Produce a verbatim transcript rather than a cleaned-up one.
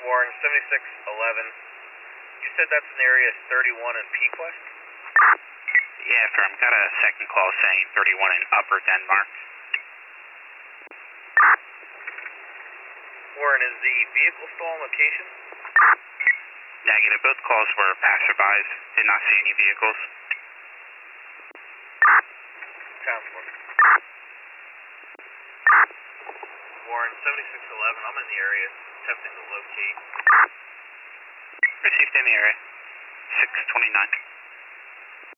Warren, seventy-six eleven. You said that's in area thirty-one in Pequest? Yeah, firm. Got a second call saying thirty-one in Upper Denmark. Warren, is the vehicle still on location? Negative. Both calls were passerbys. Did not see any vehicles. Transport. Warren, seventy-six eleven. I'm in the area attempting to locate. Received in the area. six twenty-nine.